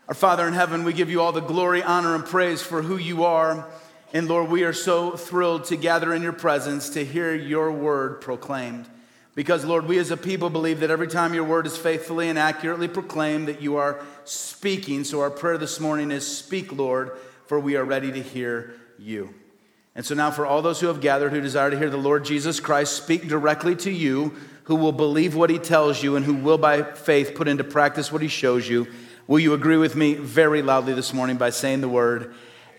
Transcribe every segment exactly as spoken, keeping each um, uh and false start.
Our Father in heaven, we give you all the glory, honor, and praise for who you are. And Lord, we are so thrilled to gather in your presence to hear your word proclaimed. Because Lord, we as a people believe that every time your word is faithfully and accurately proclaimed, that you are speaking. So our prayer this morning is, speak, Lord, for we are ready to hear you. And so now for all those who have gathered who desire to hear the Lord Jesus Christ speak directly to you, who will believe what he tells you and who will by faith put into practice what he shows you, will you agree with me very loudly this morning by saying the word,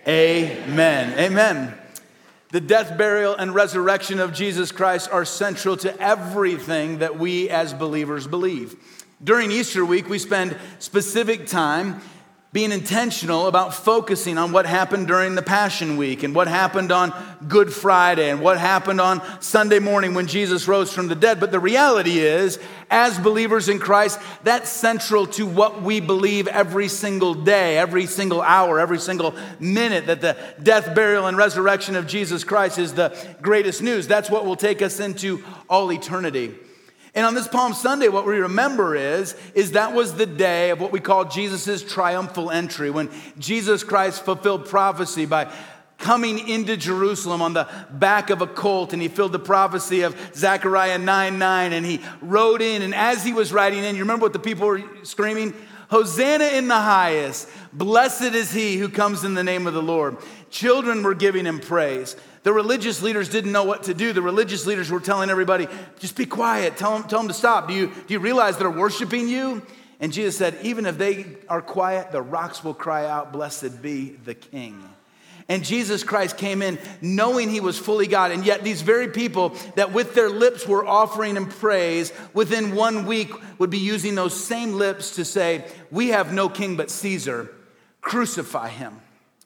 amen. Amen. The death, burial, and resurrection of Jesus Christ are central to everything that we as believers believe. During Easter week, we spend specific time being intentional about focusing on what happened during the Passion Week and what happened on Good Friday and what happened on Sunday morning when Jesus rose from the dead. But the reality is, as believers in Christ, that's central to what we believe every single day, every single hour, every single minute, that the death, burial, and resurrection of Jesus Christ is the greatest news. That's what will take us into all eternity. And on this Palm Sunday, what we remember is, is that was the day of what we call Jesus' triumphal entry, when Jesus Christ fulfilled prophecy by coming into Jerusalem on the back of a colt, and he filled the prophecy of Zechariah nine nine, and he rode in, and as he was riding in, you remember what the people were screaming? Hosanna in the highest, blessed is he who comes in the name of the Lord. Children were giving him praise. The religious leaders didn't know what to do. The religious leaders were telling everybody, just be quiet, tell them, tell them to stop. Do you, do you realize they're worshiping you? And Jesus said, even if they are quiet, the rocks will cry out, blessed be the King. And Jesus Christ came in knowing he was fully God. And yet these very people that with their lips were offering him praise, within one week would be using those same lips to say, we have no king but Caesar. Crucify him.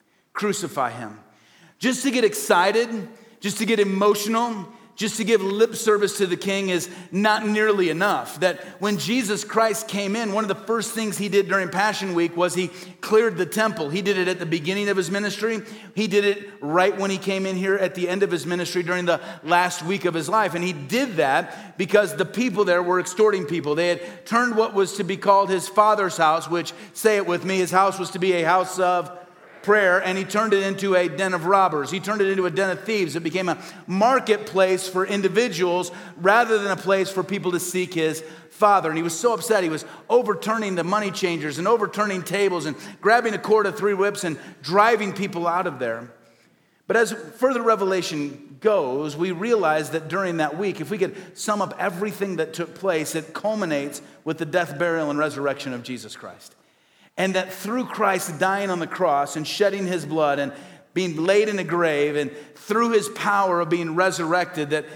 Crucify him. Just to get excited, just to get emotional, just to give lip service to the king is not nearly enough. That when Jesus Christ came in, one of the first things he did during Passion Week was he cleared the temple. He did it at the beginning of his ministry. He did it right when he came in here at the end of his ministry during the last week of his life. And he did that because the people there were extorting people. They had turned what was to be called his father's house, which, say it with me, his house was to be a house of prayer, and he turned it into a den of robbers. He turned it into a den of thieves. It became a marketplace for individuals rather than a place for people to seek his Father. And he was so upset. He was overturning the money changers and overturning tables and grabbing a cord of three whips and driving people out of there. But as further revelation goes, we realize that during that week, if we could sum up everything that took place, it culminates with the death, burial, and resurrection of Jesus Christ. And that through Christ dying on the cross and shedding his blood and being laid in a grave, and through his power of being resurrected, that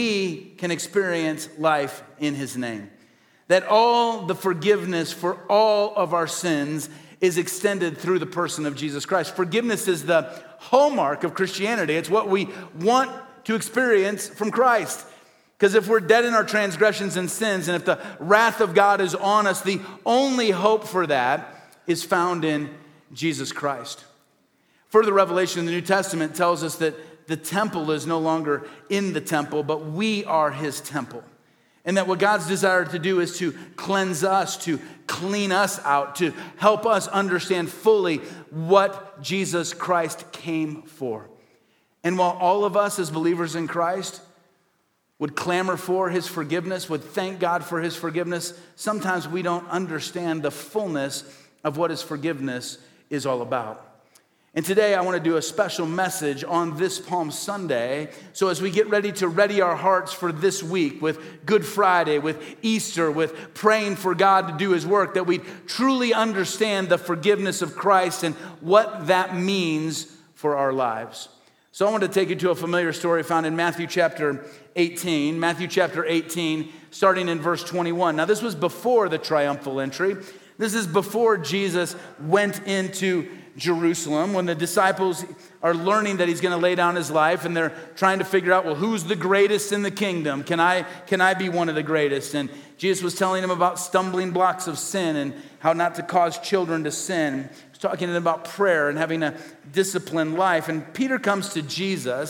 we can experience life in his name. That all the forgiveness for all of our sins is extended through the person of Jesus Christ. Forgiveness is the hallmark of Christianity. It's what we want to experience from Christ. Because if we're dead in our transgressions and sins, and if the wrath of God is on us, the only hope for that is found in Jesus Christ. Further revelation in the New Testament tells us that the temple is no longer in the temple, but we are his temple. And that what God's desire to do is to cleanse us, to clean us out, to help us understand fully what Jesus Christ came for. And while all of us as believers in Christ would clamor for his forgiveness, would thank God for his forgiveness, sometimes we don't understand the fullness of what his forgiveness is all about. And today I want to do a special message on this Palm Sunday. So as we get ready to ready our hearts for this week with Good Friday, with Easter, with praying for God to do his work, that we truly understand the forgiveness of Christ and what that means for our lives. So I want to take you to a familiar story found in Matthew chapter eighteen. Matthew chapter eighteen, starting in verse twenty-one. Now this was before the triumphal entry. This is before Jesus went into Jerusalem, when the disciples are learning that he's going to lay down his life, and they're trying to figure out, well, who's the greatest in the kingdom? Can I, can I be one of the greatest? And Jesus was telling them about stumbling blocks of sin and how not to cause children to sin. He was talking to them about prayer and having a disciplined life. And Peter comes to Jesus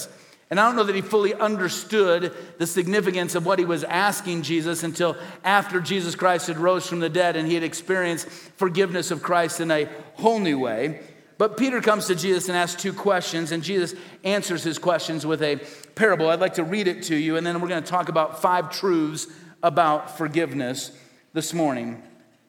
And I don't know that he fully understood the significance of what he was asking Jesus until after Jesus Christ had rose from the dead and he had experienced forgiveness of Christ in a whole new way. But Peter comes to Jesus and asks two questions, and Jesus answers his questions with a parable. I'd like to read it to you, and then we're going to talk about five truths about forgiveness this morning.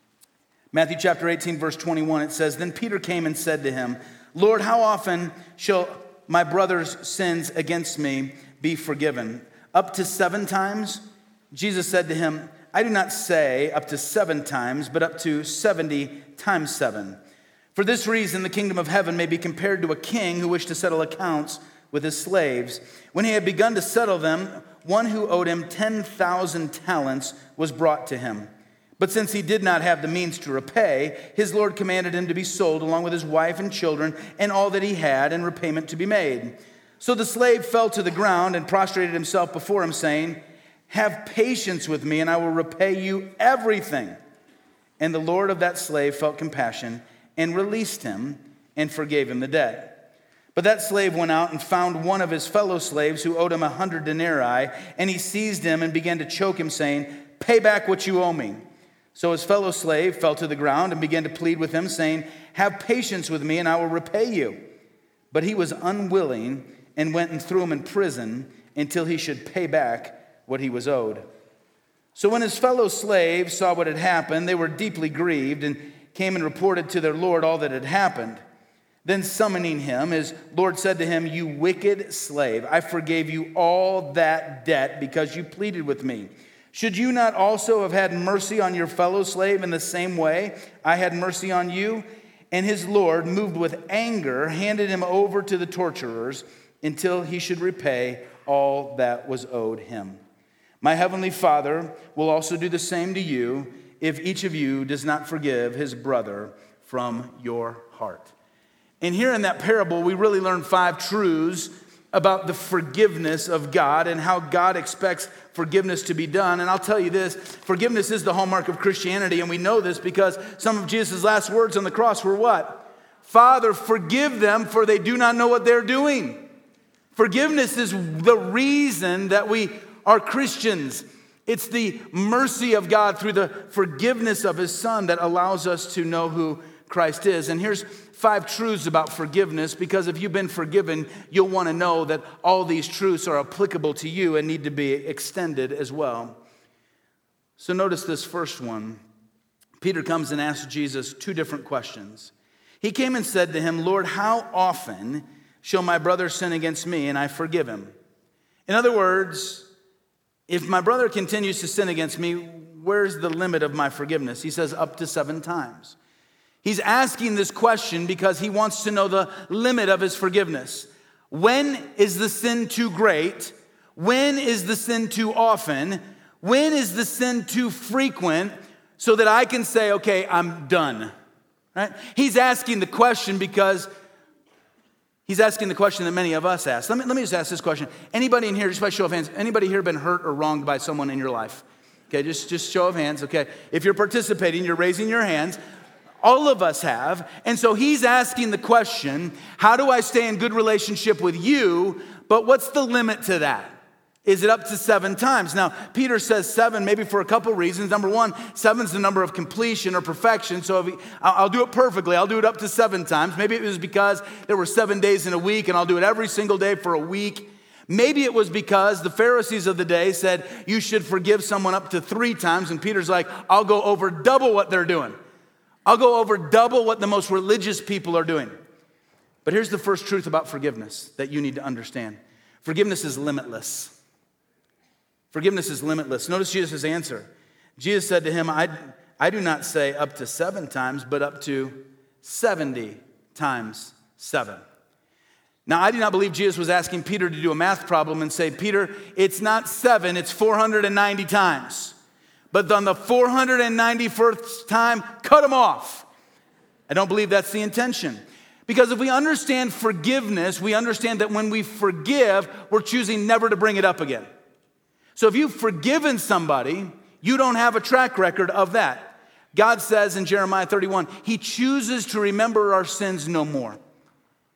Matthew chapter eighteen, verse twenty-one, it says, "Then Peter came and said to him, 'Lord, how often shall my brother's sins against me be forgiven? Up to seven times?' Jesus said to him, 'I do not say up to seven times, but up to seventy times seven. For this reason, the kingdom of heaven may be compared to a king who wished to settle accounts with his slaves. When he had begun to settle them, one who owed him ten thousand talents was brought to him. But since he did not have the means to repay, his Lord commanded him to be sold along with his wife and children and all that he had, and repayment to be made. So the slave fell to the ground and prostrated himself before him, saying, "Have patience with me, and I will repay you everything." And the Lord of that slave felt compassion and released him and forgave him the debt. But that slave went out and found one of his fellow slaves who owed him a hundred denarii, and he seized him and began to choke him, saying, "Pay back what you owe me." So his fellow slave fell to the ground and began to plead with him, saying, "Have patience with me, and I will repay you." But he was unwilling and went and threw him in prison until he should pay back what he was owed. So when his fellow slaves saw what had happened, they were deeply grieved and came and reported to their Lord all that had happened. Then summoning him, his Lord said to him, "You wicked slave, I forgave you all that debt because you pleaded with me. Should you not also have had mercy on your fellow slave in the same way I had mercy on you?" And his Lord, moved with anger, handed him over to the torturers until he should repay all that was owed him. My heavenly Father will also do the same to you if each of you does not forgive his brother from your heart. And here in that parable, we really learn five truths about the forgiveness of God and how God expects forgiveness to be done. And I'll tell you this, forgiveness is the hallmark of Christianity, and we know this because some of Jesus' last words on the cross were what? "Father, forgive them, for they do not know what they're doing." Forgiveness is the reason that we are Christians. It's the mercy of God through the forgiveness of his Son that allows us to know who Christ is. And here's five truths about forgiveness, because if you've been forgiven, you'll want to know that all these truths are applicable to you and need to be extended as well. So notice this first one. Peter comes and asks Jesus two different questions. He came and said to him, "Lord, how often shall my brother sin against me and I forgive him?" In other words, if my brother continues to sin against me, where's the limit of my forgiveness? He says up to seven times. He's asking this question because he wants to know the limit of his forgiveness. When is the sin too great? When is the sin too often? When is the sin too frequent so that I can say, okay, I'm done? Right? He's asking the question because he's asking the question that many of us ask. Let me, let me just ask this question. Anybody in here, just by show of hands, anybody here been hurt or wronged by someone in your life? Okay, just, just show of hands. Okay, if you're participating, you're raising your hands. All of us have. And so he's asking the question, how do I stay in good relationship with you? But what's the limit to that? Is it up to seven times? Now, Peter says seven, maybe for a couple reasons. Number one, seven's the number of completion or perfection. So if he, I'll do it perfectly. I'll do it up to seven times. Maybe it was because there were seven days in a week and I'll do it every single day for a week. Maybe it was because the Pharisees of the day said you should forgive someone up to three times. And Peter's like, I'll go over double what they're doing. I'll go over double what the most religious people are doing. But here's the first truth about forgiveness that you need to understand. Forgiveness is limitless. Forgiveness is limitless. Notice Jesus' answer. Jesus said to him, I, I do not say up to seven times, but up to seventy times seven. Now, I do not believe Jesus was asking Peter to do a math problem and say, Peter, it's not seven, it's four hundred ninety times. But on the four hundred ninety-first time, cut them off. I don't believe that's the intention. Because if we understand forgiveness, we understand that when we forgive, we're choosing never to bring it up again. So if you've forgiven somebody, you don't have a track record of that. God says in Jeremiah thirty-one, he chooses to remember our sins no more.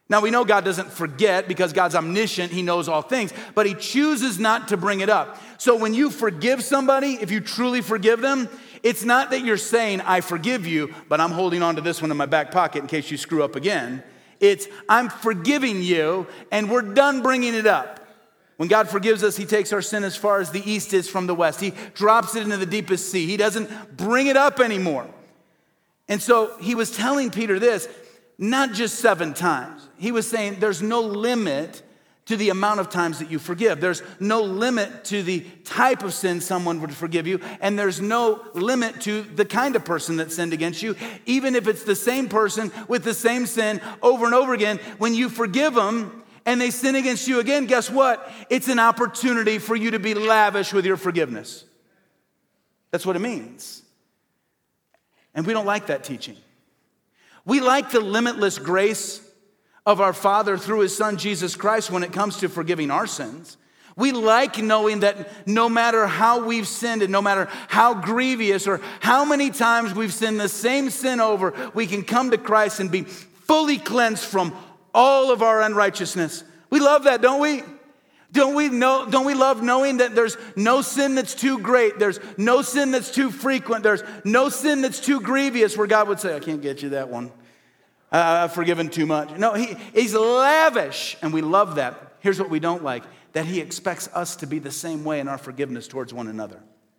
Now, we know God doesn't forget because God's omniscient. He knows all things, but he chooses not to bring it up. So when you forgive somebody, if you truly forgive them, it's not that you're saying, I forgive you, but I'm holding on to this one in my back pocket in case you screw up again. It's, I'm forgiving you, and we're done bringing it up. When God forgives us, he takes our sin as far as the east is from the west. He drops it into the deepest sea. He doesn't bring it up anymore. And so he was telling Peter this, not just seven times. He was saying there's no limit to the amount of times that you forgive. There's no limit to the type of sin someone would forgive you. And there's no limit to the kind of person that sinned against you. Even if it's the same person with the same sin over and over again, when you forgive them and they sin against you again, guess what? It's an opportunity for you to be lavish with your forgiveness. That's what it means. And we don't like that teaching. We like the limitless grace of our Father through his Son, Jesus Christ, when it comes to forgiving our sins. We like knowing that no matter how we've sinned and no matter how grievous or how many times we've sinned the same sin over, we can come to Christ and be fully cleansed from all of our unrighteousness. We love that, don't we? Don't we know, don't we love knowing that there's no sin that's too great? There's no sin that's too frequent. There's no sin that's too grievous where God would say, I can't get you that one. Uh, I've forgiven too much. No, he, he's lavish, and we love that. Here's what we don't like, that he expects us to be the same way in our forgiveness towards one another.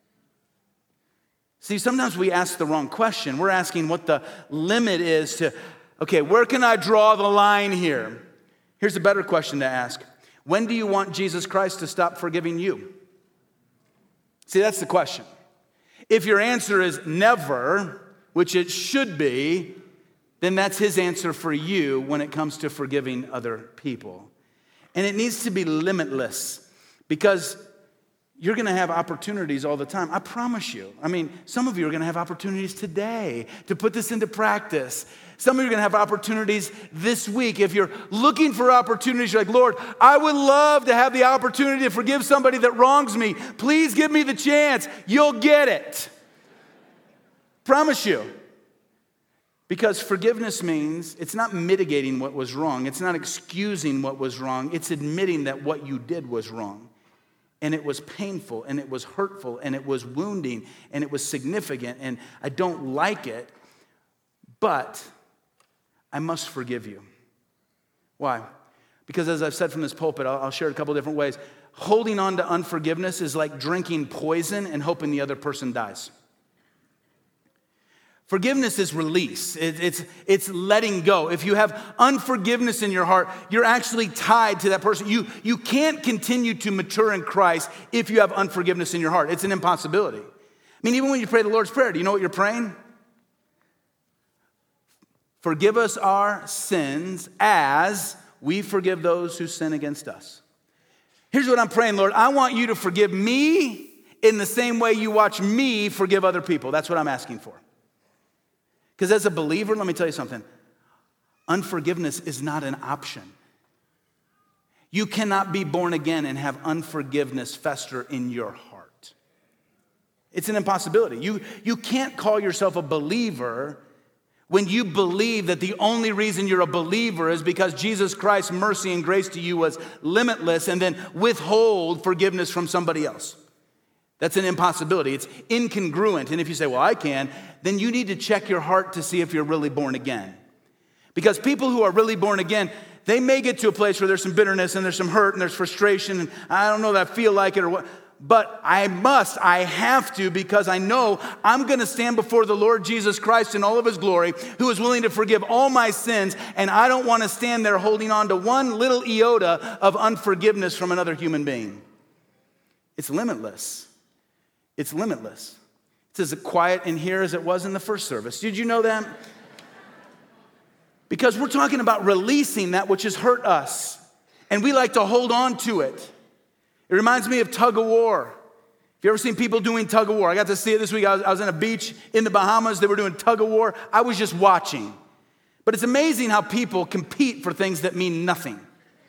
See, sometimes we ask the wrong question. We're asking what the limit is to, okay, where can I draw the line here? Here's a better question to ask. When do you want Jesus Christ to stop forgiving you? See, that's the question. If your answer is never, which it should be, then that's his answer for you when it comes to forgiving other people. And it needs to be limitless because you're going to have opportunities all the time. I promise you. I mean, some of you are going to have opportunities today to put this into practice. Some of you are going to have opportunities this week. If you're looking for opportunities, you're like, Lord, I would love to have the opportunity to forgive somebody that wrongs me. Please give me the chance. You'll get it. Promise you. Because forgiveness means it's not mitigating what was wrong. It's not excusing what was wrong. It's admitting that what you did was wrong. And it was painful, and it was hurtful, and it was wounding, and it was significant, and I don't like it, but I must forgive you. Why? Because as I've said from this pulpit, I'll, I'll share it a couple different ways. Holding on to unforgiveness is like drinking poison and hoping the other person dies. Forgiveness is release. It, it's, it's letting go. If you have unforgiveness in your heart, you're actually tied to that person. You, you can't continue to mature in Christ if you have unforgiveness in your heart. It's an impossibility. I mean, even when you pray the Lord's Prayer, do you know what you're praying? Forgive us our sins as we forgive those who sin against us. Here's what I'm praying, Lord. I want you to forgive me in the same way you watch me forgive other people. That's what I'm asking for. Because as a believer, let me tell you something. Unforgiveness is not an option. You cannot be born again and have unforgiveness fester in your heart. It's an impossibility. You, you can't call yourself a believer when you believe that the only reason you're a believer is because Jesus Christ's mercy and grace to you was limitless and then withhold forgiveness from somebody else. That's an impossibility. It's incongruent. And if you say, well, I can, then you need to check your heart to see if you're really born again. Because people who are really born again, they may get to a place where there's some bitterness and there's some hurt and there's frustration and I don't know that I feel like it or what. But I must, I have to, because I know I'm going to stand before the Lord Jesus Christ in all of his glory, who is willing to forgive all my sins, and I don't want to stand there holding on to one little iota of unforgiveness from another human being. It's limitless. It's limitless. It's as quiet in here as it was in the first service. Did you know that? Because we're talking about releasing that which has hurt us, and we like to hold on to it. It reminds me of tug of war. Have you ever seen people doing tug of war? I got to see it this week. I was, I was on a beach in the Bahamas. They were doing tug of war. I was just watching. But it's amazing how people compete for things that mean nothing.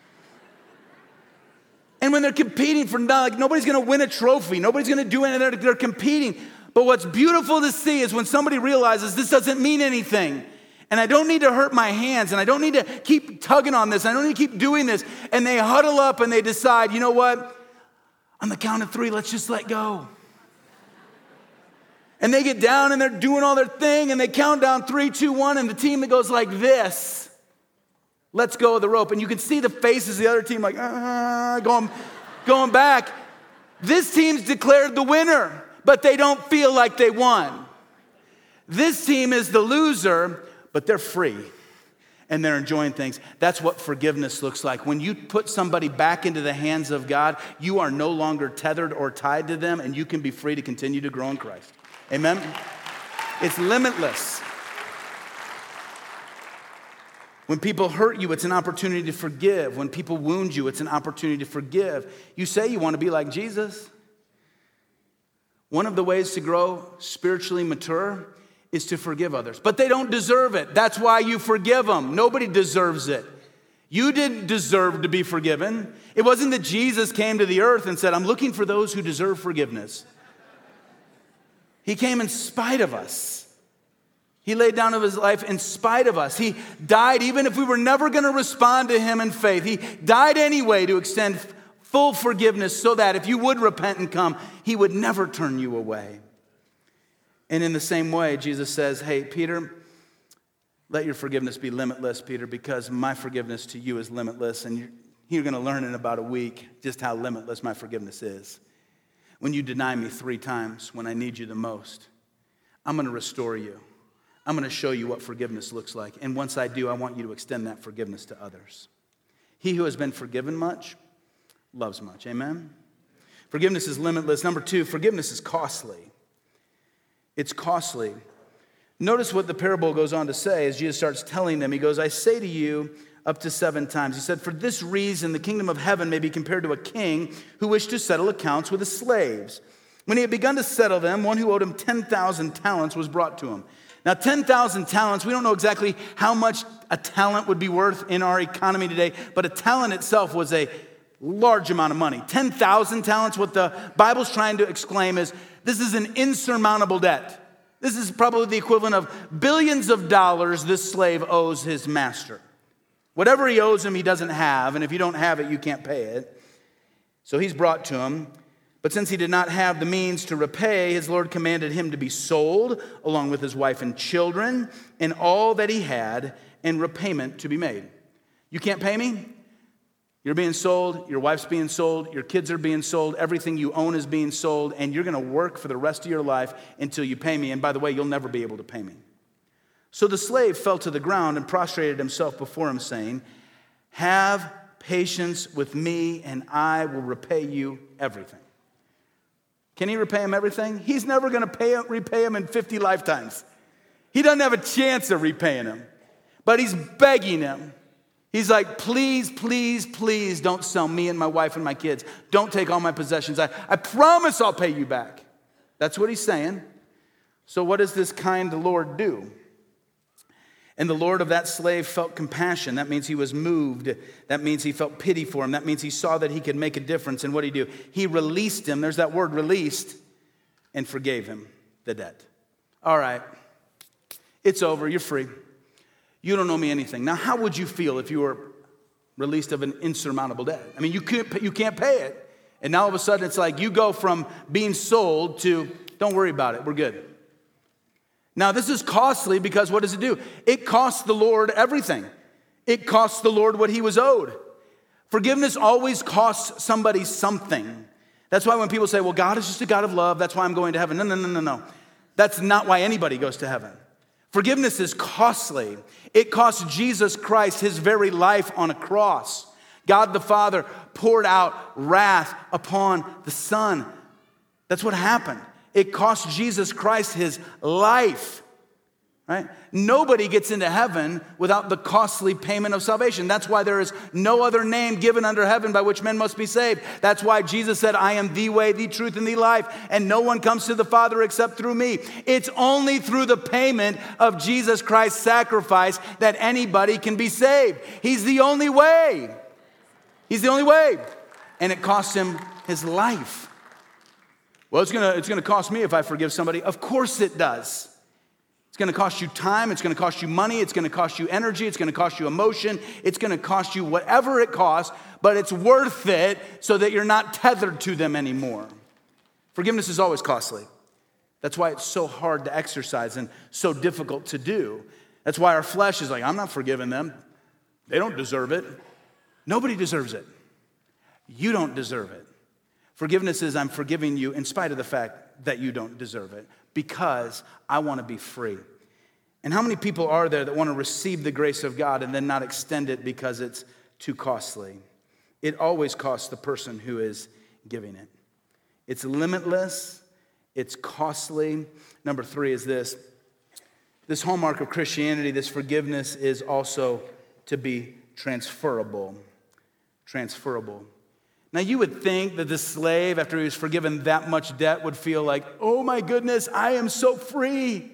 And when they're competing for nothing, like nobody's going to win a trophy. Nobody's going to do anything. They're, they're competing. But what's beautiful to see is when somebody realizes this doesn't mean anything. And I don't need to hurt my hands, and I don't need to keep tugging on this. I don't need to keep doing this. And they huddle up and they decide, you know what? On the count of three, let's just let go. And they get down and they're doing all their thing, and they count down three, two, one, and the team that goes like this lets go of the rope. And you can see the faces of the other team like, ah, going, going back. This team's declared the winner, but they don't feel like they won. This team is the loser, but they're free and they're enjoying things. That's what forgiveness looks like. When you put somebody back into the hands of God, you are no longer tethered or tied to them, and you can be free to continue to grow in Christ. Amen? It's limitless. When people hurt you, it's an opportunity to forgive. When people wound you, it's an opportunity to forgive. You say you want to be like Jesus. One of the ways to grow spiritually mature is to forgive others. But they don't deserve it. That's why you forgive them. Nobody deserves it. You didn't deserve to be forgiven. It wasn't that Jesus came to the earth and said, I'm looking for those who deserve forgiveness. He came in spite of us. He laid down his life in spite of us. He died even if we were never going to respond to him in faith. He died anyway to extend full forgiveness so that if you would repent and come, he would never turn you away. And in the same way, Jesus says, hey, Peter, let your forgiveness be limitless, Peter, because my forgiveness to you is limitless. And you're, you're going to learn in about a week just how limitless my forgiveness is. When you deny me three times when I need you the most, I'm going to restore you. I'm going to show you what forgiveness looks like. And once I do, I want you to extend that forgiveness to others. He who has been forgiven much loves much. Amen? Forgiveness is limitless. Number two, forgiveness is costly. It's costly. Notice what the parable goes on to say as Jesus starts telling them. He goes, I say to you, up to seven times. He said, for this reason, the kingdom of heaven may be compared to a king who wished to settle accounts with his slaves. When he had begun to settle them, one who owed him ten thousand talents was brought to him. Now, ten thousand talents, we don't know exactly how much a talent would be worth in our economy today, but a talent itself was a large amount of money. ten thousand talents, what the Bible's trying to exclaim is, this is an insurmountable debt. This is probably the equivalent of billions of dollars this slave owes his master. Whatever he owes him, he doesn't have, and if you don't have it, you can't pay it. So he's brought to him. But since he did not have the means to repay, his Lord commanded him to be sold, along with his wife and children, and all that he had, and repayment to be made. You can't pay me? You're being sold, your wife's being sold, your kids are being sold, everything you own is being sold, and you're going to work for the rest of your life until you pay me. And by the way, you'll never be able to pay me. So the slave fell to the ground and prostrated himself before him, saying, have patience with me, and I will repay you everything. Can he repay him everything? He's never going to pay him, repay him in fifty lifetimes. He doesn't have a chance of repaying him. But he's begging him. He's like, please, please, please don't sell me and my wife and my kids. Don't take all my possessions. I, I promise I'll pay you back. That's what he's saying. So what does this kind Lord do? And the Lord of that slave felt compassion. That means he was moved. That means he felt pity for him. That means he saw that he could make a difference. And what did he do? He released him. There's that word, released, and forgave him the debt. All right. It's over. You're free. You don't owe me anything. Now, how would you feel if you were released of an insurmountable debt? I mean, you can't, you can't pay it. And now all of a sudden it's like you go from being sold to, don't worry about it. We're good. Now, this is costly because what does it do? It costs the Lord everything. It costs the Lord what he was owed. Forgiveness always costs somebody something. That's why when people say, well, God is just a God of love, that's why I'm going to heaven. No, no, no, no, no. That's not why anybody goes to heaven. Forgiveness is costly. It cost Jesus Christ his very life on a cross. God the Father poured out wrath upon the Son. That's what happened. It cost Jesus Christ his life, right? Nobody gets into heaven without the costly payment of salvation. That's why there is no other name given under heaven by which men must be saved. That's why Jesus said, I am the way, the truth, and the life, and no one comes to the Father except through me. It's only through the payment of Jesus Christ's sacrifice that anybody can be saved. He's the only way. He's the only way. And it costs him his life. Well, it's gonna, it's gonna cost me if I forgive somebody. Of course it does. It's It's going to cost you time. It's going to cost you money. It's going to cost you energy. It's going to cost you emotion. It's going to cost you whatever it costs, but it's worth it so that you're not tethered to them anymore. Forgiveness is always costly. That's why it's so hard to exercise and so difficult to do. That's why our flesh is like, I'm not forgiving them. They don't deserve it. Nobody deserves it. You don't deserve it. Forgiveness is I'm forgiving you in spite of the fact that you don't deserve it, because I want to be free. And how many people are there that want to receive the grace of God and then not extend it because it's too costly? It always costs the person who is giving it. It's limitless. It's costly. Number three is this. This hallmark of Christianity, this forgiveness, is also to be transferable. Transferable. Now, you would think that the slave, after he was forgiven that much debt, would feel like, oh my goodness, I am so free.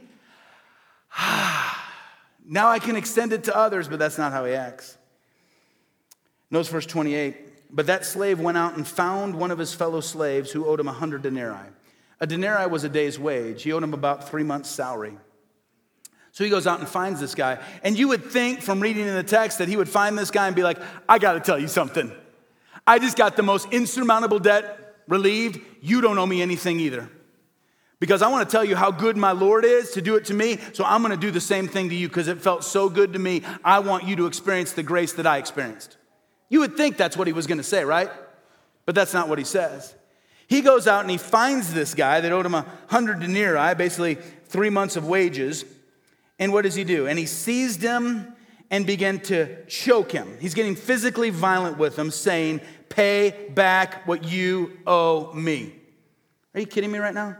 Now I can extend it to others, but that's not how he acts. Notice verse twenty-eight. But that slave went out and found one of his fellow slaves who owed him a hundred denarii. A denarii was a day's wage. He owed him about three months' salary. So he goes out and finds this guy. And you would think from reading in the text that he would find this guy and be like, I got to tell you something. I just got the most insurmountable debt relieved. You don't owe me anything either. Because I want to tell you how good my Lord is to do it to me. So I'm going to do the same thing to you because it felt so good to me. I want you to experience the grace that I experienced. You would think that's what he was going to say, right? But that's not what he says. He goes out and he finds this guy that owed him a hundred denarii, basically three months of wages. And what does he do? And he seized him and began to choke him. He's getting physically violent with him, saying, pay back what you owe me. Are you kidding me right now?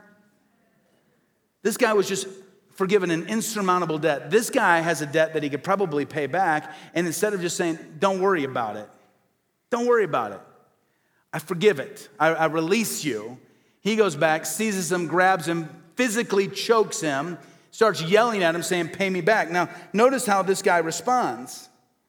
This guy was just forgiven an insurmountable debt. This guy has a debt that he could probably pay back. And instead of just saying, don't worry about it. Don't worry about it. I forgive it. I, I release you. He goes back, seizes him, grabs him, physically chokes him, starts yelling at him, saying, pay me back. Now, notice how this guy responds.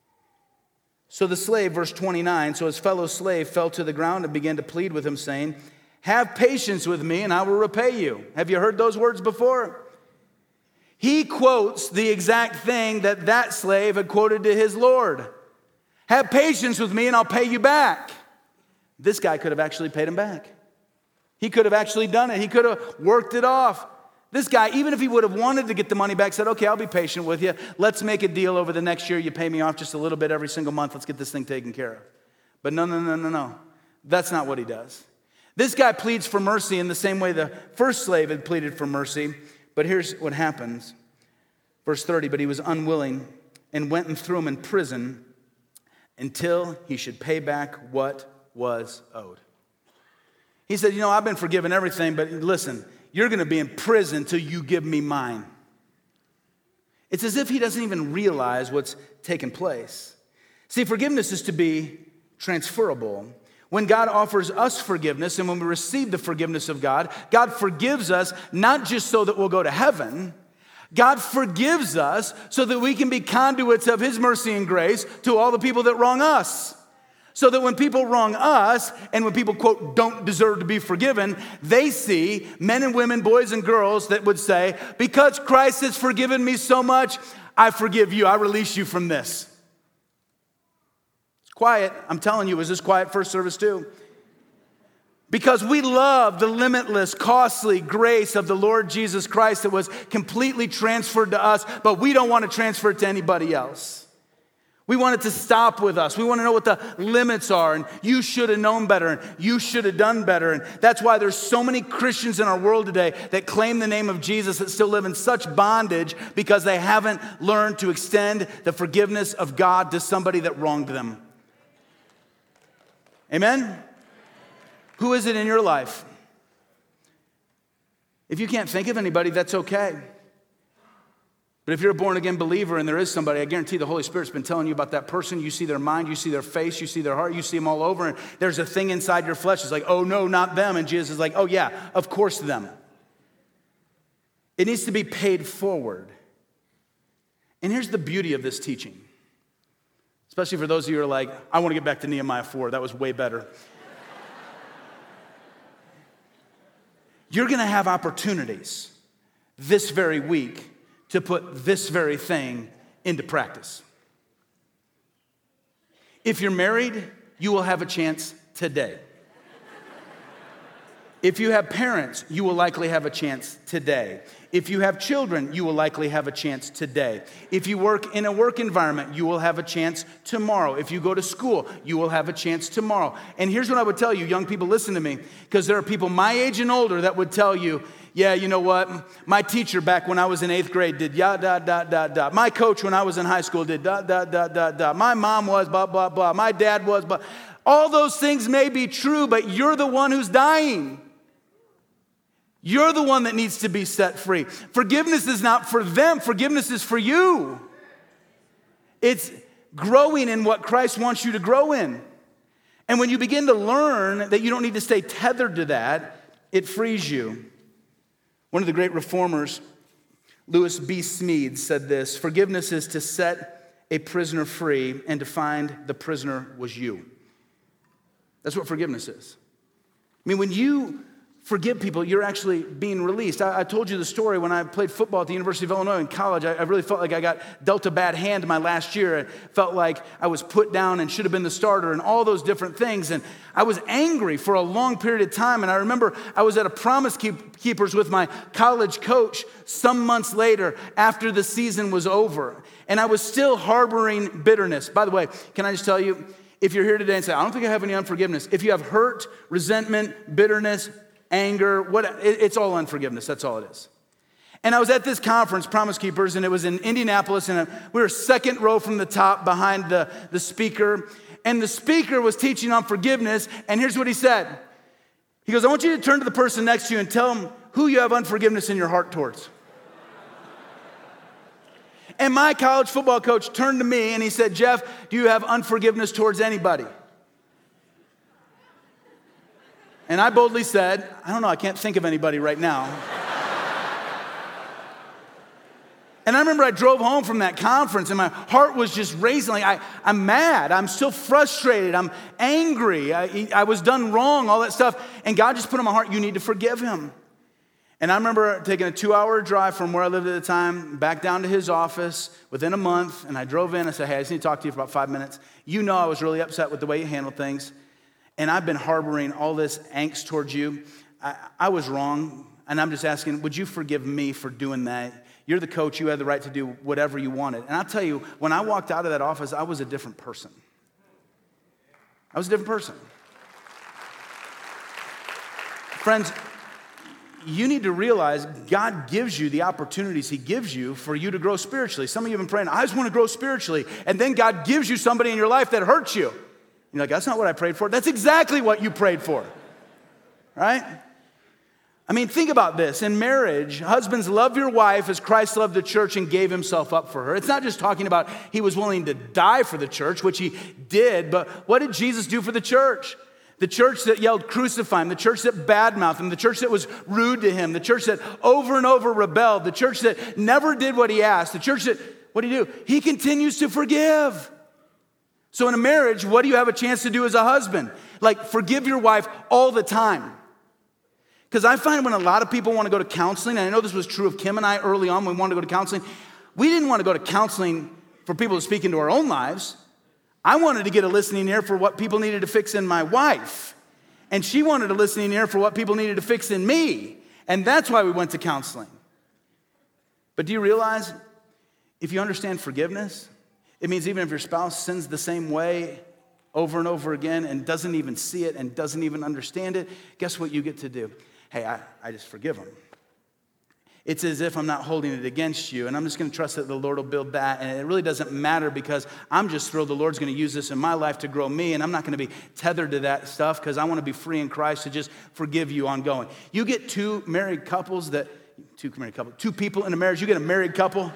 So the slave, verse twenty-nine, so his fellow slave fell to the ground and began to plead with him, saying, have patience with me and I will repay you. Have you heard those words before? He quotes the exact thing that that slave had quoted to his Lord. Have patience with me and I'll pay you back. This guy could have actually paid him back. He could have actually done it. He could have worked it off. This guy, even if he would have wanted to get the money back, said, okay, I'll be patient with you. Let's make a deal over the next year. You pay me off just a little bit every single month. Let's get this thing taken care of. But no, no, no, no, no. That's not what he does. This guy pleads for mercy in the same way the first slave had pleaded for mercy. But here's what happens. Verse thirty, but he was unwilling and went and threw him in prison until he should pay back what was owed. He said, you know, I've been forgiven everything, but listen, you're going to be in prison till you give me mine. It's as if he doesn't even realize what's taken place. See, forgiveness is to be transferable. When God offers us forgiveness and when we receive the forgiveness of God, God forgives us not just so that we'll go to heaven. God forgives us so that we can be conduits of his mercy and grace to all the people that wrong us. So that when people wrong us and when people, quote, don't deserve to be forgiven, they see men and women, boys and girls that would say, because Christ has forgiven me so much, I forgive you. I release you from this. It's quiet. I'm telling you, it was this quiet first service too. Because we love the limitless, costly grace of the Lord Jesus Christ that was completely transferred to us, but we don't want to transfer it to anybody else. We want it to stop with us. We want to know what the limits are, and you should have known better, and you should have done better. And that's why there's so many Christians in our world today that claim the name of Jesus that still live in such bondage because they haven't learned to extend the forgiveness of God to somebody that wronged them. Amen? Who is it in your life? If you can't think of anybody, that's okay. But if you're a born-again believer and there is somebody, I guarantee the Holy Spirit's been telling you about that person. You see their mind, you see their face, you see their heart, you see them all over. And there's a thing inside your flesh that's like, oh, no, not them. And Jesus is like, oh, yeah, of course them. It needs to be paid forward. And here's the beauty of this teaching, especially for those of you who are like, I want to get back to Nehemiah four. That was way better. You're going to have opportunities this very week to put this very thing into practice. If you're married, you will have a chance today. If you have parents, you will likely have a chance today. If you have children, you will likely have a chance today. If you work in a work environment, you will have a chance tomorrow. If you go to school, you will have a chance tomorrow. And here's what I would tell you, young people, listen to me, because there are people my age and older that would tell you, yeah, you know what? My teacher back when I was in eighth grade did ya da da da da. My coach when I was in high school did da da da da da. My mom was blah blah blah. My dad was blah. All those things may be true, but you're the one who's dying. You're the one that needs to be set free. Forgiveness is not for them. Forgiveness is for you. It's growing in what Christ wants you to grow in. And when you begin to learn that you don't need to stay tethered to that, it frees you. One of the great reformers, Lewis B. Smedes, said this: forgiveness is to set a prisoner free and to find the prisoner was you. That's what forgiveness is. I mean, when you forgive people, you're actually being released. I, I told you the story when I played football at the University of Illinois in college. I, I really felt like I got dealt a bad hand my last year. I felt like I was put down and should have been the starter and all those different things. And I was angry for a long period of time. And I remember I was at a Promise Keepers with my college coach some months later after the season was over. And I was still harboring bitterness. By the way, can I just tell you, if you're here today and say, I don't think I have any unforgiveness. If you have hurt, resentment, bitterness, anger, what it, it's all unforgiveness. That's all it is. And I was at this conference, Promise Keepers, and it was in Indianapolis, and we were second row from the top behind the, the speaker. And the speaker was teaching on forgiveness, and here's what he said. He goes, I want you to turn to the person next to you and tell them who you have unforgiveness in your heart towards. And my college football coach turned to me and he said, Jeff, do you have unforgiveness towards anybody? And I boldly said, I don't know, I can't think of anybody right now. And I remember I drove home from that conference and my heart was just racing. Like, I, I'm mad. I'm still frustrated. I'm angry. I, I was done wrong, all that stuff. And God just put in my heart, you need to forgive him. And I remember taking a two-hour drive from where I lived at the time back down to his office within a month. And I drove in. I said, hey, I just need to talk to you for about five minutes. You know I was really upset with the way you handled things. And I've been harboring all this angst towards you. I, I was wrong. And I'm just asking, would you forgive me for doing that? You're the coach. You had the right to do whatever you wanted. And I'll tell you, when I walked out of that office, I was a different person. I was a different person. Friends, you need to realize God gives you the opportunities he gives you for you to grow spiritually. Some of you have been praying, I just want to grow spiritually. And then God gives you somebody in your life that hurts you. You're like, that's not what I prayed for. That's exactly what you prayed for, right? I mean, think about this. In marriage, husbands, love your wife as Christ loved the church and gave himself up for her. It's not just talking about he was willing to die for the church, which he did, but what did Jesus do for the church? The church that yelled, crucify him, the church that badmouthed him, the church that was rude to him, the church that over and over rebelled, the church that never did what he asked, the church that, what do you do? He continues to forgive. So in a marriage, what do you have a chance to do as a husband? Like, forgive your wife all the time. Because I find when a lot of people want to go to counseling, and I know this was true of Kim and I early on when we wanted to go to counseling, we didn't want to go to counseling for people to speak into our own lives. I wanted to get a listening ear for what people needed to fix in my wife. And she wanted a listening ear for what people needed to fix in me. And that's why we went to counseling. But do you realize, if you understand forgiveness, it means even if your spouse sins the same way over and over again and doesn't even see it and doesn't even understand it, guess what you get to do? Hey, I, I just forgive them. It's as if I'm not holding it against you, and I'm just going to trust that the Lord will build that, and it really doesn't matter because I'm just thrilled the Lord's going to use this in my life to grow me, and I'm not going to be tethered to that stuff because I want to be free in Christ to just forgive you ongoing. You get two married couples that, two married couples, two people in a marriage, you get a married couple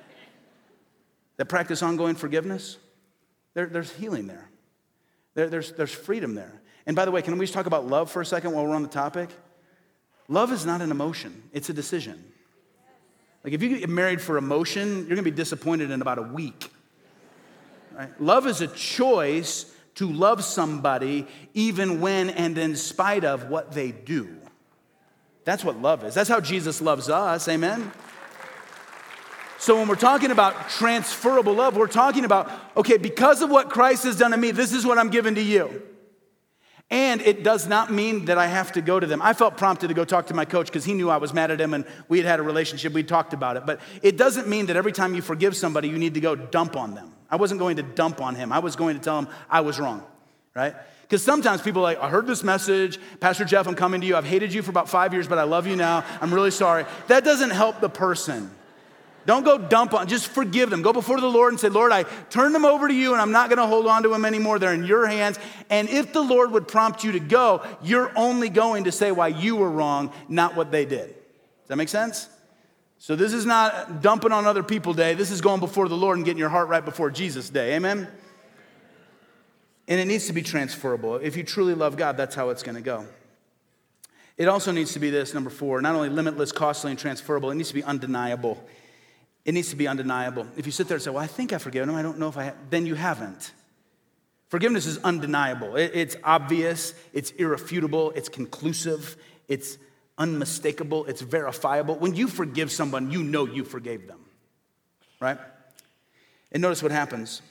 that practice ongoing forgiveness, there, there's healing there. there there's, there's freedom there. And by the way, can we just talk about love for a second while we're on the topic? Love is not an emotion, it's a decision. Like if you get married for emotion, you're gonna be disappointed in about a week. Right? Love is a choice to love somebody even when and in spite of what they do. That's what love is. That's how Jesus loves us, amen? So when we're talking about transferable love, we're talking about, okay, because of what Christ has done to me, this is what I'm giving to you. And it does not mean that I have to go to them. I felt prompted to go talk to my coach because he knew I was mad at him and we had had a relationship. We talked about it. But it doesn't mean that every time you forgive somebody, you need to go dump on them. I wasn't going to dump on him. I was going to tell him I was wrong, right? Because sometimes people are like, I heard this message. Pastor Jeff, I'm coming to you. I've hated you for about five years, but I love you now. I'm really sorry. That doesn't help the person. Don't go dump on, just forgive them. Go before the Lord and say, Lord, I turn them over to you and I'm not gonna hold on to them anymore. They're in your hands. And if the Lord would prompt you to go, you're only going to say why you were wrong, not what they did. Does that make sense? So this is not dumping on other people day. This is going before the Lord and getting your heart right before Jesus day. Amen? And it needs to be transferable. If you truly love God, that's how it's gonna go. It also needs to be this, number four, not only limitless, costly, and transferable, it needs to be undeniable. It needs to be undeniable. If you sit there and say, well, I think I've forgiven him, I don't know if I have, then you haven't. Forgiveness is undeniable. It, it's obvious, it's irrefutable, it's conclusive, it's unmistakable, it's verifiable. When you forgive someone, you know you forgave them, right? And notice what happens.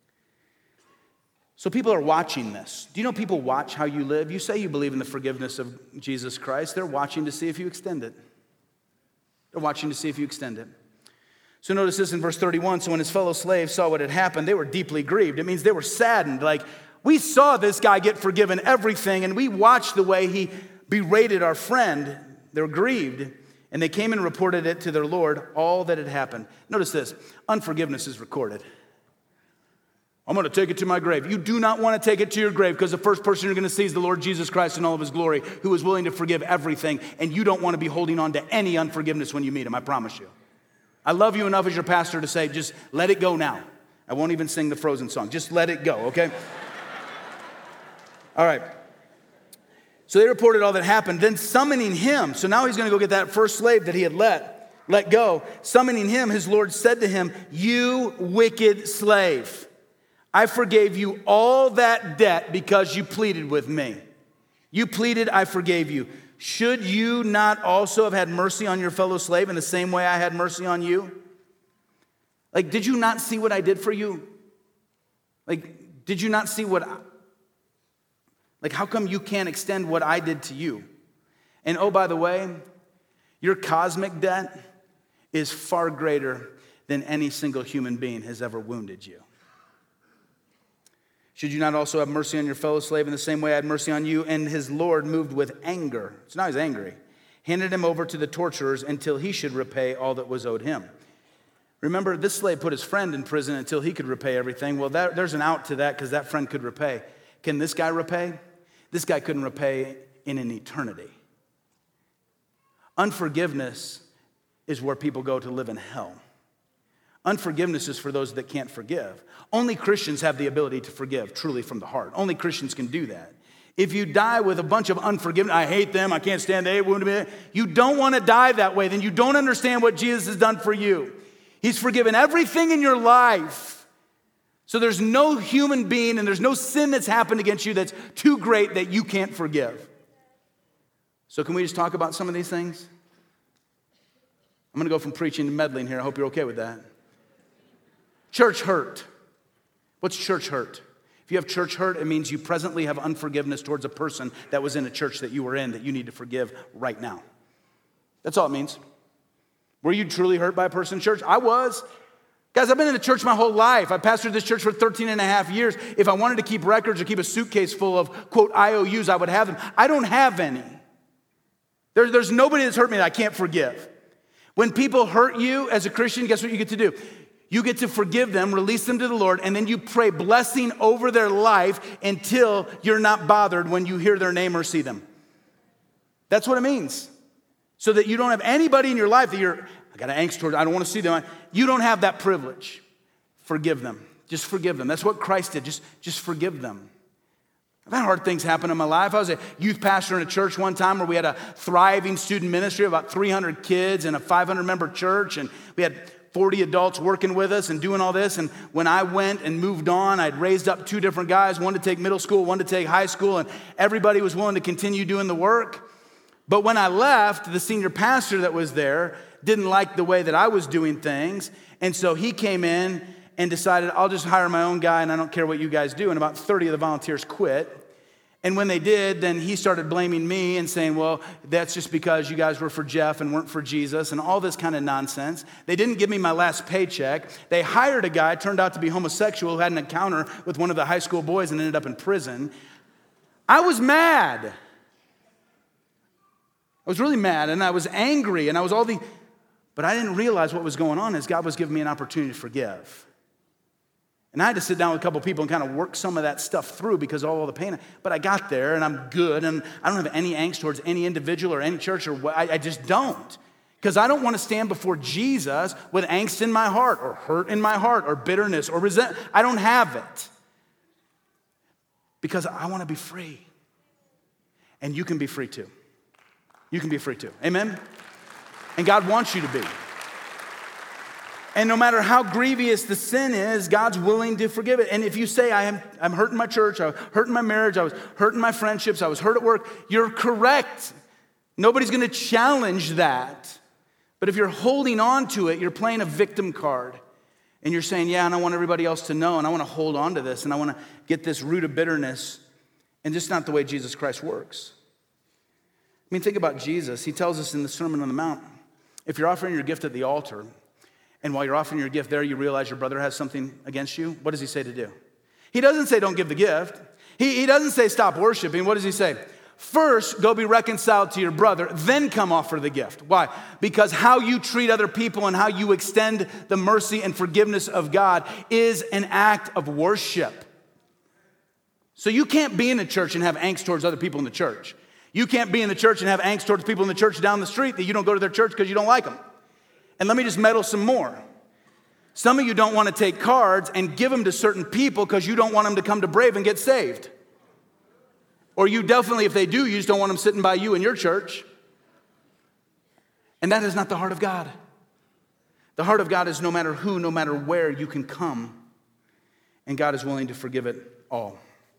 So people are watching this. Do you know people watch how you live? You say you believe in the forgiveness of Jesus Christ. They're watching to see if you extend it. They're watching to see if you extend it. So notice this in verse thirty-one. So when his fellow slaves saw what had happened, they were deeply grieved. It means they were saddened. Like, we saw this guy get forgiven everything, and we watched the way he berated our friend. They were grieved, and they came and reported it to their Lord, all that had happened. Notice this. Unforgiveness is recorded. I'm going to take it to my grave. You do not want to take it to your grave because the first person you're going to see is the Lord Jesus Christ in all of his glory, who is willing to forgive everything, and you don't want to be holding on to any unforgiveness when you meet him, I promise you. I love you enough as your pastor to say, just let it go now. I won't even sing the Frozen song. Just let it go, okay? All right. So they reported all that happened. Then summoning him, so now he's going to go get that first slave that he had let, let go. Summoning him, his Lord said to him, you wicked slave, I forgave you all that debt because you pleaded with me. You pleaded, I forgave you. Should you not also have had mercy on your fellow slave in the same way I had mercy on you? Like, did you not see what I did for you? Like, did you not see what I, like, how come you can't extend what I did to you? And oh, by the way, your cosmic debt is far greater than any single human being has ever wounded you. Should you not also have mercy on your fellow slave in the same way I had mercy on you? And his Lord, moved with anger, so now he's angry, handed him over to the torturers until he should repay all that was owed him. Remember, this slave put his friend in prison until he could repay everything. Well, that, there's an out to that because that friend could repay. Can this guy repay? This guy couldn't repay in an eternity. Unforgiveness is where people go to live in hell. Unforgiveness is for those that can't forgive. Only Christians have the ability to forgive truly from the heart. Only Christians can do that. If you die with a bunch of unforgiveness, I hate them, I can't stand they wounded me, you don't want to die that way, then you don't understand what Jesus has done for you. He's forgiven everything in your life. So there's no human being and there's no sin that's happened against you that's too great that you can't forgive. So can we just talk about some of these things? I'm going to go from preaching to meddling here. I hope you're okay with that. Church hurt. What's church hurt? If you have church hurt, it means you presently have unforgiveness towards a person that was in a church that you were in that you need to forgive right now. That's all it means. Were you truly hurt by a person in church? I was. Guys, I've been in the church my whole life. I pastored this church for thirteen and a half years. If I wanted to keep records or keep a suitcase full of, quote, I O Us, I would have them. I don't have any. There, there's nobody that's hurt me that I can't forgive. When people hurt you as a Christian, guess what you get to do? You get to forgive them, release them to the Lord, and then you pray blessing over their life until you're not bothered when you hear their name or see them. That's what it means. So that you don't have anybody in your life that you're, I got an angst towards, I don't want to see them. You don't have that privilege. Forgive them. Just forgive them. That's what Christ did. Just, just forgive them. I've had hard things happen in my life. I was a youth pastor in a church one time where we had a thriving student ministry, about three hundred kids in a five hundred member church, and we had forty adults working with us and doing all this. And when I went and moved on, I'd raised up two different guys, one to take middle school, one to take high school, and everybody was willing to continue doing the work. But when I left, the senior pastor that was there didn't like the way that I was doing things. And so he came in and decided, I'll just hire my own guy and I don't care what you guys do. And about thirty of the volunteers quit. And when they did, then he started blaming me and saying, well, that's just because you guys were for Jeff and weren't for Jesus and all this kind of nonsense. They didn't give me my last paycheck. They hired a guy, turned out to be homosexual, who had an encounter with one of the high school boys and ended up in prison. I was mad. I was really mad and I was angry and I was all the, but I didn't realize what was going on is God was giving me an opportunity to forgive. And I had to sit down with a couple people and kind of work some of that stuff through because of all the pain. But I got there and I'm good and I don't have any angst towards any individual or any church or what, I, I just don't. Because I don't want to stand before Jesus with angst in my heart or hurt in my heart or bitterness or resentment. I don't have it. Because I want to be free. And you can be free too. You can be free too. Amen? And God wants you to be. And no matter how grievous the sin is, God's willing to forgive it. And if you say, I am, I'm hurting my church, I was hurting my marriage, I was hurting my friendships, I was hurt at work, you're correct. Nobody's going to challenge that. But if you're holding on to it, you're playing a victim card. And you're saying, yeah, and I want everybody else to know, and I want to hold on to this, and I want to get this root of bitterness. And just not the way Jesus Christ works. I mean, think about Jesus. He tells us in the Sermon on the Mount, if you're offering your gift at the altar, and while you're offering your gift there, you realize your brother has something against you, what does he say to do? He doesn't say don't give the gift. He, he doesn't say stop worshiping. What does he say? First, go be reconciled to your brother, then come offer the gift. Why? Because how you treat other people and how you extend the mercy and forgiveness of God is an act of worship. So you can't be in the church and have angst towards other people in the church. You can't be in the church and have angst towards people in the church down the street that you don't go to their church because you don't like them. And let me just meddle some more. Some of you don't want to take cards and give them to certain people because you don't want them to come to Brave and get saved. Or you definitely, if they do, you just don't want them sitting by you in your church. And that is not the heart of God. The heart of God is no matter who, no matter where, you can come. And God is willing to forgive it all.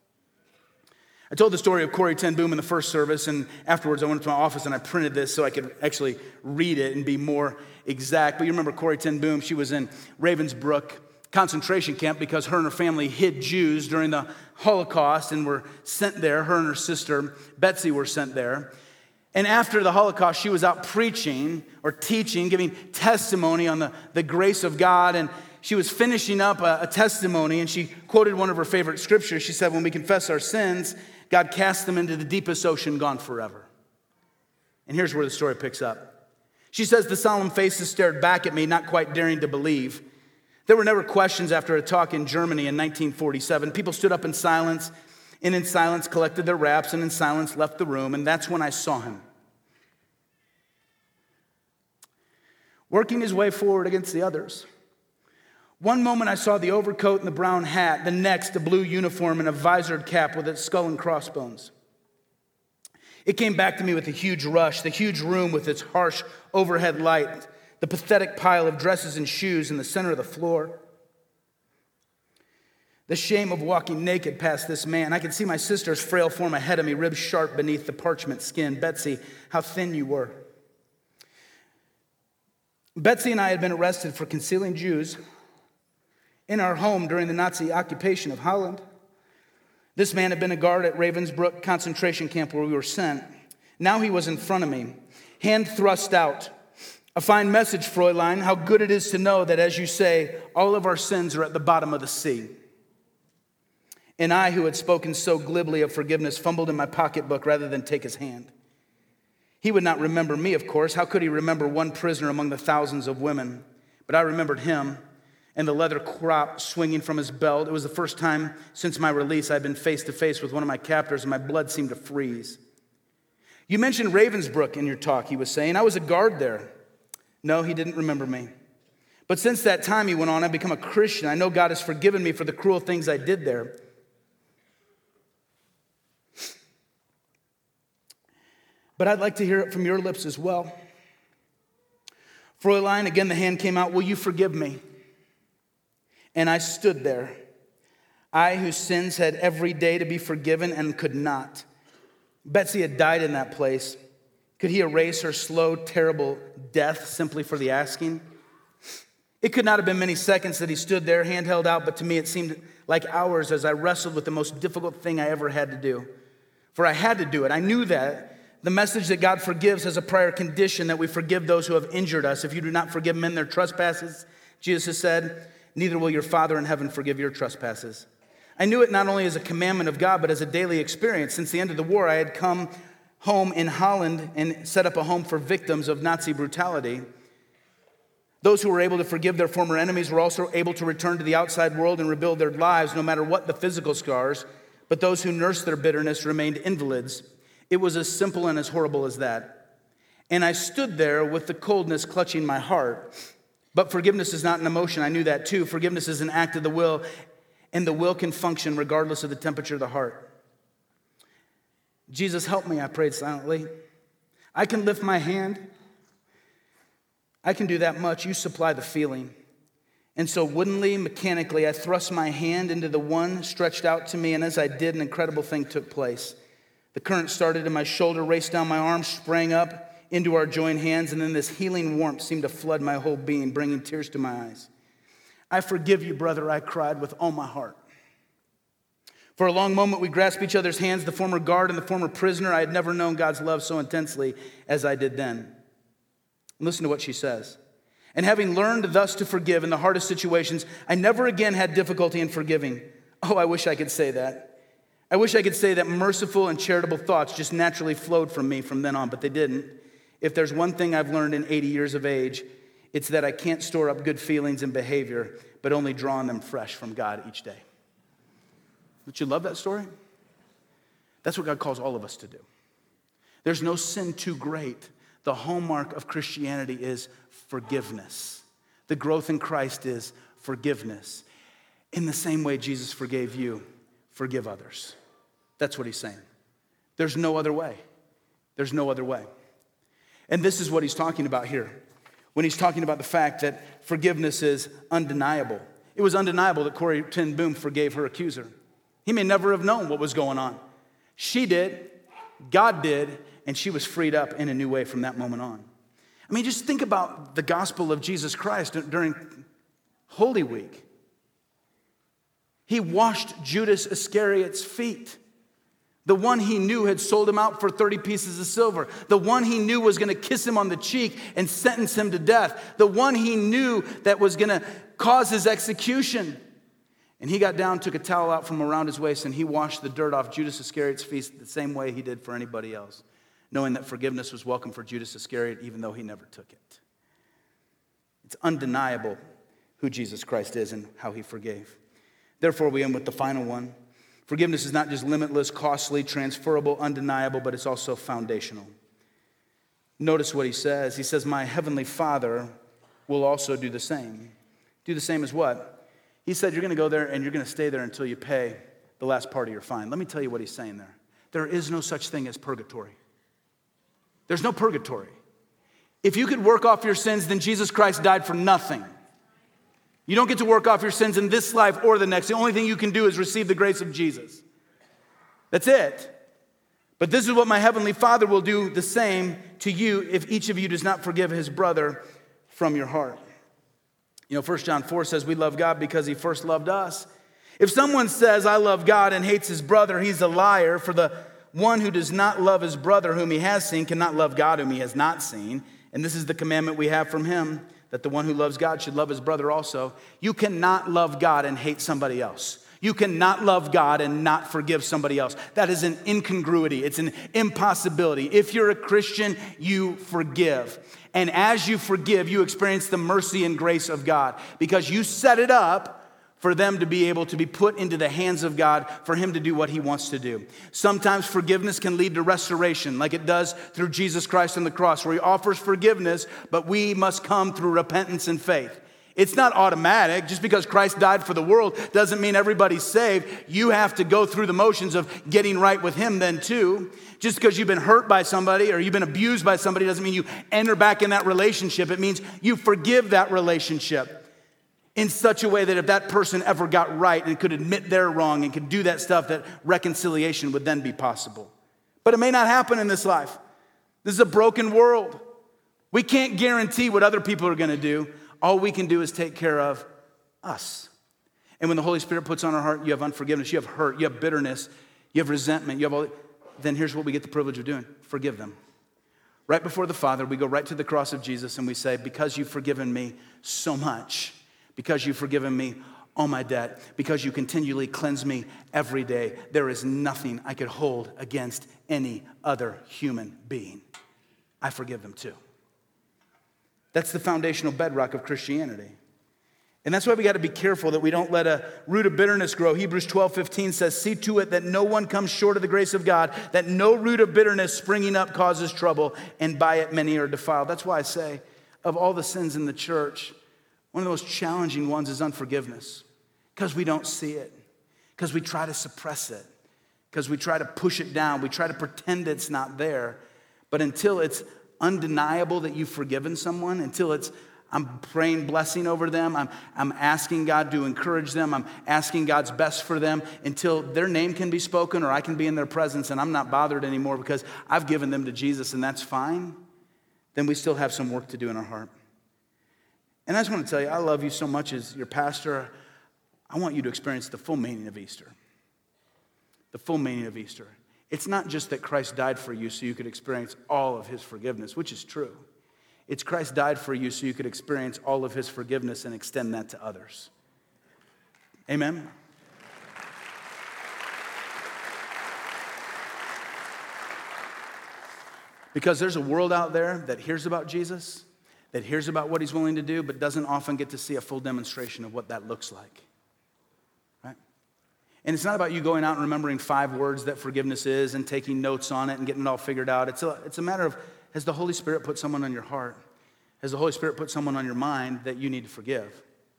I told the story of Corrie ten Boom in the first service, and afterwards I went to my office and I printed this so I could actually read it and be more exact. But you remember Corrie ten Boom, she was in Ravensbrück concentration camp because her and her family hid Jews during the Holocaust and were sent there. Her and her sister, Betsy, were sent there. And after the Holocaust, she was out preaching or teaching, giving testimony on the, the grace of God. And she was finishing up a, a testimony, and she quoted one of her favorite scriptures. She said, when we confess our sins, God casts them into the deepest ocean, gone forever. And here's where the story picks up. She says, the solemn faces stared back at me, not quite daring to believe. There were never questions after a talk in Germany in nineteen forty-seven. People stood up in silence, and in silence collected their wraps, and in silence left the room, and that's when I saw him. Working his way forward against the others. One moment I saw the overcoat and the brown hat, the next a blue uniform and a visored cap with its skull and crossbones. It came back to me with a huge rush, the huge room with its harsh overhead light, the pathetic pile of dresses and shoes in the center of the floor. The shame of walking naked past this man. I could see my sister's frail form ahead of me, ribs sharp beneath the parchment skin. Betsy, how thin you were. Betsy and I had been arrested for concealing Jews in our home during the Nazi occupation of Holland. This man had been a guard at Ravensbrück concentration camp where we were sent. Now he was in front of me, hand thrust out. A fine message, Fräulein, how good it is to know that, as you say, all of our sins are at the bottom of the sea. And I, who had spoken so glibly of forgiveness, fumbled in my pocketbook rather than take his hand. He would not remember me, of course. How could he remember one prisoner among the thousands of women? But I remembered him and the leather crop swinging from his belt. It was the first time since my release I'd been face to face with one of my captors, and my blood seemed to freeze. You mentioned Ravensbrück in your talk, he was saying. I was a guard there. No, he didn't remember me. But since that time, he went on, I've become a Christian. I know God has forgiven me for the cruel things I did there. But I'd like to hear it from your lips as well. Fräulein, again the hand came out, will you forgive me? And I stood there, I whose sins had every day to be forgiven and could not. Betsy had died in that place. Could he erase her slow, terrible death simply for the asking? It could not have been many seconds that he stood there, hand held out, but to me it seemed like hours as I wrestled with the most difficult thing I ever had to do. For I had to do it. I knew that. The message that God forgives has a prior condition that we forgive those who have injured us. If you do not forgive men their trespasses, Jesus has said, neither will your Father in heaven forgive your trespasses. I knew it not only as a commandment of God, but as a daily experience. Since the end of the war, I had come home in Holland and set up a home for victims of Nazi brutality. Those who were able to forgive their former enemies were also able to return to the outside world and rebuild their lives, no matter what the physical scars. But those who nursed their bitterness remained invalids. It was as simple and as horrible as that. And I stood there with the coldness clutching my heart. But forgiveness is not an emotion. I knew that too. Forgiveness is an act of the will, and the will can function regardless of the temperature of the heart. Jesus, help me, I prayed silently. I can lift my hand. I can do that much. You supply the feeling. And so woodenly, mechanically, I thrust my hand into the one stretched out to me, and as I did, an incredible thing took place. The current started in my shoulder, raced down my arm, sprang up into our joined hands, and then this healing warmth seemed to flood my whole being, bringing tears to my eyes. I forgive you, brother, I cried with all my heart. For a long moment, we grasped each other's hands, the former guard and the former prisoner. I had never known God's love so intensely as I did then. Listen to what she says. And having learned thus to forgive in the hardest situations, I never again had difficulty in forgiving. Oh, I wish I could say that. I wish I could say that merciful and charitable thoughts just naturally flowed from me from then on, but they didn't. If there's one thing I've learned in eighty years of age, it's that I can't store up good feelings and behavior, but only draw on them fresh from God each day. Don't you love that story? That's what God calls all of us to do. There's no sin too great. The hallmark of Christianity is forgiveness. The growth in Christ is forgiveness. In the same way Jesus forgave you, forgive others. That's what he's saying. There's no other way. There's no other way. And this is what he's talking about here when he's talking about the fact that forgiveness is undeniable. It was undeniable that Corrie ten Boom forgave her accuser. He may never have known what was going on. She did, God did, and she was freed up in a new way from that moment on. I mean, just think about the gospel of Jesus Christ during Holy Week. He washed Judas Iscariot's feet. The one he knew had sold him out for thirty pieces of silver. The one he knew was going to kiss him on the cheek and sentence him to death. The one he knew that was going to cause his execution. And he got down, took a towel out from around his waist, and he washed the dirt off Judas Iscariot's feet the same way he did for anybody else, knowing that forgiveness was welcome for Judas Iscariot even though he never took it. It's undeniable who Jesus Christ is and how he forgave. Therefore, we end with the final one. Forgiveness is not just limitless, costly, transferable, undeniable, but it's also foundational. Notice what he says. He says, my heavenly Father will also do the same. Do the same as what? He said, you're going to go there and you're going to stay there until you pay the last part of your fine. Let me tell you what he's saying there. There is no such thing as purgatory. There's no purgatory. If you could work off your sins, then Jesus Christ died for nothing. You don't get to work off your sins in this life or the next. The only thing you can do is receive the grace of Jesus. That's it. But this is what my heavenly Father will do the same to you if each of you does not forgive his brother from your heart. You know, First John four says we love God because he first loved us. If someone says, I love God and hates his brother, he's a liar. For the one who does not love his brother whom he has seen cannot love God whom he has not seen. And this is the commandment we have from him, that the one who loves God should love his brother also. You cannot love God and hate somebody else. You cannot love God and not forgive somebody else. That is an incongruity. It's an impossibility. If you're a Christian, you forgive. And as you forgive, you experience the mercy and grace of God because you set it up for them to be able to be put into the hands of God for him to do what he wants to do. Sometimes forgiveness can lead to restoration, like it does through Jesus Christ on the cross, where he offers forgiveness, but we must come through repentance and faith. It's not automatic. Just because Christ died for the world doesn't mean everybody's saved. You have to go through the motions of getting right with him then too. Just because you've been hurt by somebody or you've been abused by somebody doesn't mean you enter back in that relationship. It means you forgive that relationship in such a way that if that person ever got right and could admit they're wrong and could do that stuff, that reconciliation would then be possible. But it may not happen in this life. This is a broken world. We can't guarantee what other people are going to do. All we can do is take care of us. And when the Holy Spirit puts on our heart, you have unforgiveness, you have hurt, you have bitterness, you have resentment, you have all, then here's what we get the privilege of doing. Forgive them. Right before the Father, we go right to the cross of Jesus and we say, because you've forgiven me so much, because you've forgiven me all my debt, because you continually cleanse me every day, there is nothing I could hold against any other human being. I forgive them too. That's the foundational bedrock of Christianity. And that's why we got to be careful that we don't let a root of bitterness grow. Hebrews twelve fifteen says, see to it that no one comes short of the grace of God, that no root of bitterness springing up causes trouble, and by it many are defiled. That's why I say, of all the sins in the church, one of the most challenging ones is unforgiveness, because we don't see it, because we try to suppress it, because we try to push it down, we try to pretend it's not there. But until it's undeniable that you've forgiven someone, until it's I'm praying blessing over them. I'm, I'm asking God to encourage them. I'm asking God's best for them until their name can be spoken or I can be in their presence and I'm not bothered anymore because I've given them to Jesus and that's fine. Then we still have some work to do in our heart. And I just want to tell you, I love you so much as your pastor. I want you to experience the full meaning of Easter. The full meaning of Easter. It's not just that Christ died for you so you could experience all of his forgiveness, which is true. It's Christ died for you so you could experience all of his forgiveness and extend that to others. Amen? Because there's a world out there that hears about Jesus, that hears about what he's willing to do, but doesn't often get to see a full demonstration of what that looks like. Right? And it's not about you going out and remembering five words that forgiveness is and taking notes on it and getting it all figured out. It's a, it's a matter of, has the Holy Spirit put someone on your heart? Has the Holy Spirit put someone on your mind that you need to forgive?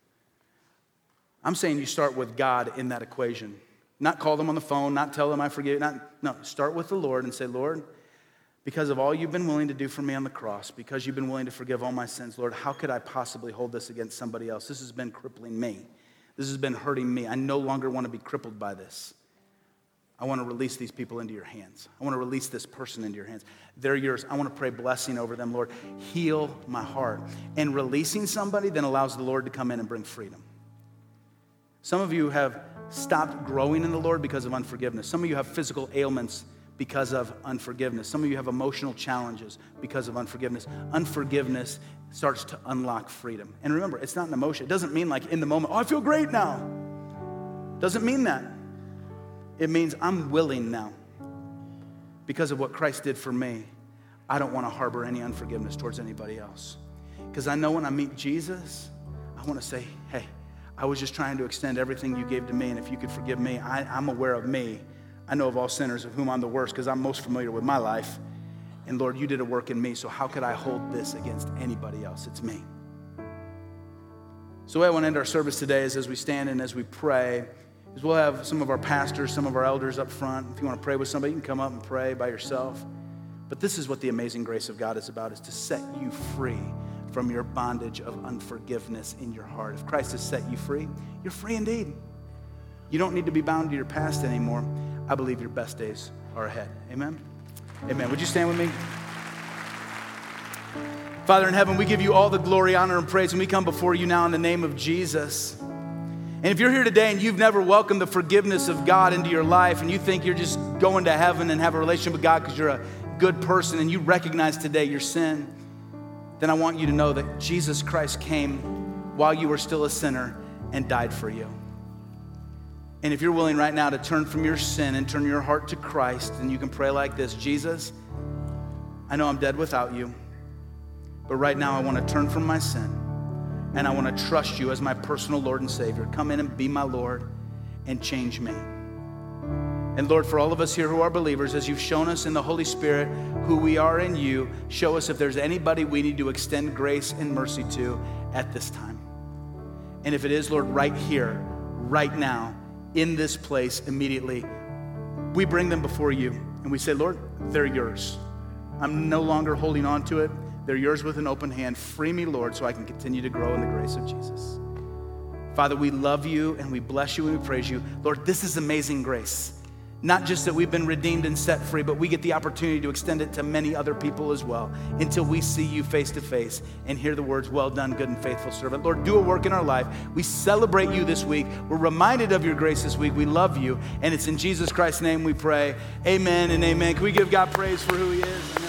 I'm saying you start with God in that equation. Not call them on the phone, not tell them I forgive. Not, no, start with the Lord and say, Lord, because of all you've been willing to do for me on the cross, because you've been willing to forgive all my sins, Lord, how could I possibly hold this against somebody else? This has been crippling me. This has been hurting me. I no longer want to be crippled by this. I want to release these people into your hands. I want to release this person into your hands. They're yours. I want to pray blessing over them, Lord. Heal my heart. And releasing somebody then allows the Lord to come in and bring freedom. Some of you have stopped growing in the Lord because of unforgiveness. Some of you have physical ailments because of unforgiveness. Some of you have emotional challenges because of unforgiveness. Unforgiveness starts to unlock freedom. And remember, it's not an emotion. It doesn't mean like in the moment, oh, I feel great now. Doesn't mean that. It means I'm willing now. Because of what Christ did for me, I don't want to harbor any unforgiveness towards anybody else. Because I know when I meet Jesus, I want to say, hey, I was just trying to extend everything you gave to me, and if you could forgive me, I, I'm aware of me. I know of all sinners of whom I'm the worst because I'm most familiar with my life. And Lord, you did a work in me, so how could I hold this against anybody else? It's me. So the way I want to end our service today is as we stand and as we pray, is we'll have some of our pastors, some of our elders up front. If you want to pray with somebody, you can come up and pray by yourself. But this is what the amazing grace of God is about, is to set you free from your bondage of unforgiveness in your heart. If Christ has set you free, you're free indeed. You don't need to be bound to your past anymore. I believe your best days are ahead. Amen? Amen. Would you stand with me? Father in heaven, we give you all the glory, honor, and praise, and we come before you now in the name of Jesus. And if you're here today and you've never welcomed the forgiveness of God into your life and you think you're just going to heaven and have a relationship with God because you're a good person and you recognize today your sin, then I want you to know that Jesus Christ came while you were still a sinner and died for you. And if you're willing right now to turn from your sin and turn your heart to Christ, then you can pray like this: Jesus, I know I'm dead without you, but right now I want to turn from my sin and I want to trust you as my personal Lord and Savior. Come in and be my Lord and change me. And Lord, for all of us here who are believers, as you've shown us in the Holy Spirit who we are in you, show us if there's anybody we need to extend grace and mercy to at this time. And if it is, Lord, right here, right now, in this place, immediately, we bring them before you and we say, Lord, they're yours. I'm no longer holding on to it. They're yours with an open hand. Free me, Lord, so I can continue to grow in the grace of Jesus. Father, we love you and we bless you and we praise you. Lord, this is amazing grace. Not just that we've been redeemed and set free, but we get the opportunity to extend it to many other people as well until we see you face to face and hear the words, well done, good and faithful servant. Lord, do a work in our life. We celebrate you this week. We're reminded of your grace this week. We love you. And it's in Jesus Christ's name we pray. Amen and amen. Can we give God praise for who he is?